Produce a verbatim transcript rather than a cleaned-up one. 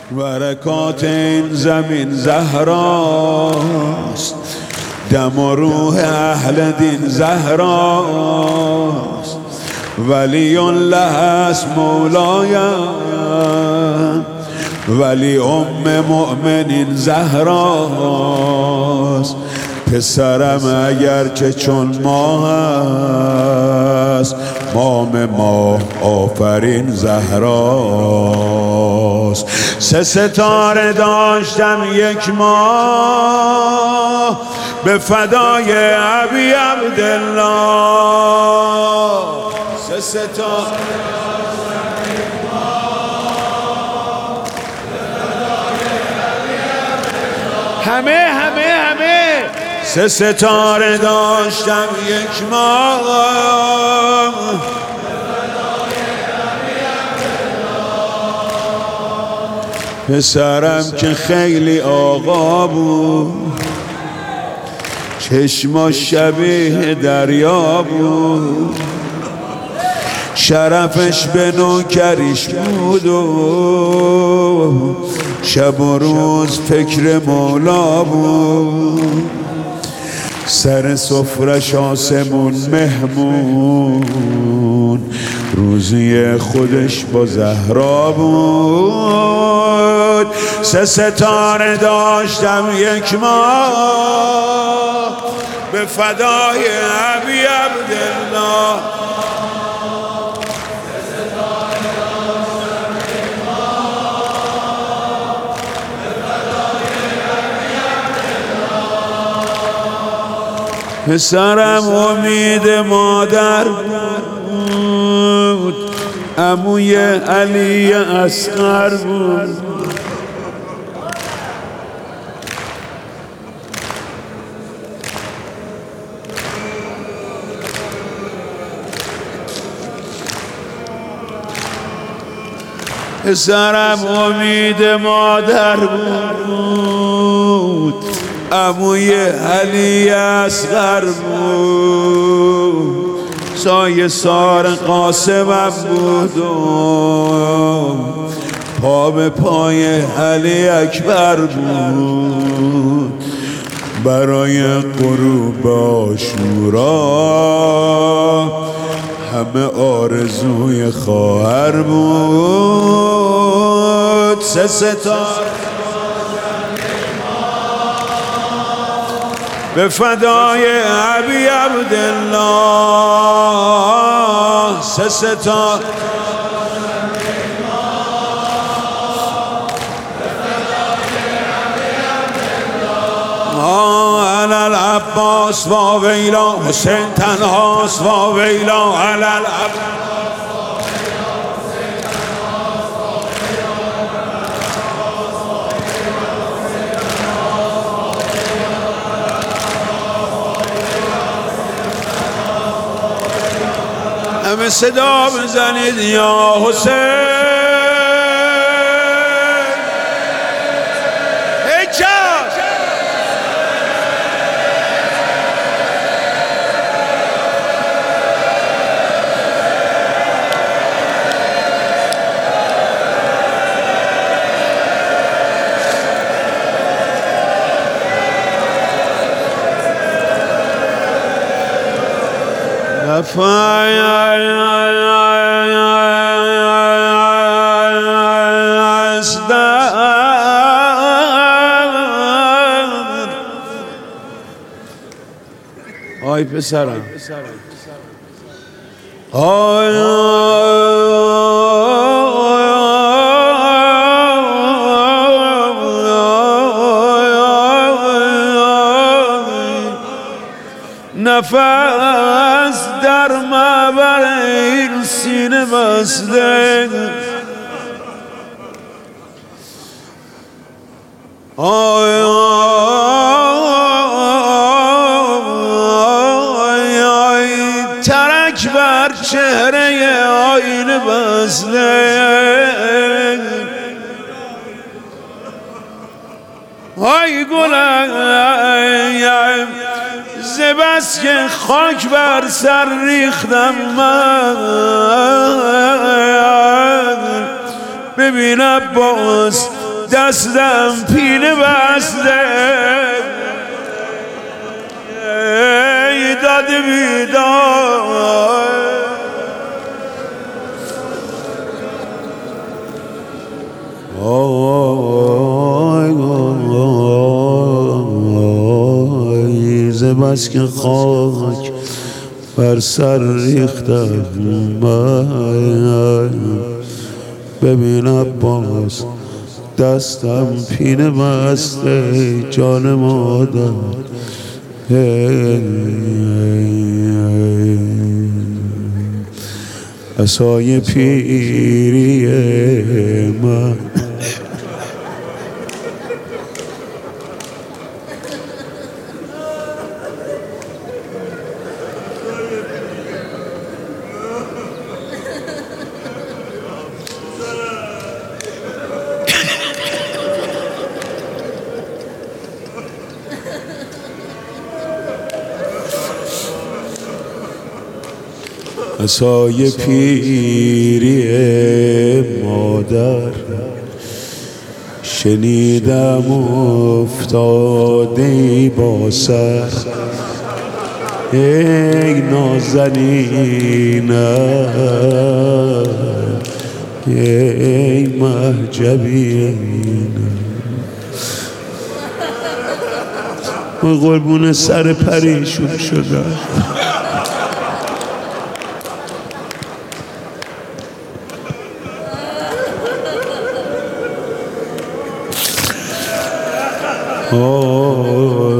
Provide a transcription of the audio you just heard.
برکات این زمین زهراست، دم و روح اهل دین زهراست. ولی الله است مولایم، ولی ام مؤمنین زهراست. پسرم اگرچه چون ماه است، مام ماه آفرین زهراست. سه ستاره داشتم یک ماه، به فدای ابی عبدالله. سه ستاره همه همه همه سه ستاره داشتم یک ماه، پسرم که خیلی آقا بود، چشماش شبیه دریا بود، شرفش به نوکریش بود و شب و روز فکر مولا بود. سر سفرش آسمون مهمون، روزی خودش با زهرا بود. سه ستاره داشتم یک ماه، به فدای ابی عبدالله. پسرم امید مادر بود، عموی علی اصغر بود. پسرم امید مادر بود، عموی علی اصغر بود. سایه سار قاسمم بود و پا به پای علی اکبر بود. برای غروب عاشورا همه آرزوی خواهر بود. سه ستاره به فدای ابی عبدالله. سه ستاره علل عباس و ویلا، حسین تنهاست و ویلا. علل عباس همه صدا بزنید یا حسین. آی پسرم، آی نفس در مبر این سینه بسته. آی آی آی ترک بر چهره آینه بسته. آی گلم زبس که خاک بر سر ریختم من، ببین عباس دستم پینه بسته ای داد بیدار بس که خاک بر سر ریختم ببین عباس دستم پینه بسته جان مادر عصای پیری من عصای پیری مادر شنیدم افتاده با سر ای نازنینم ای محجبینم و قربون سر پریشون شدم Oh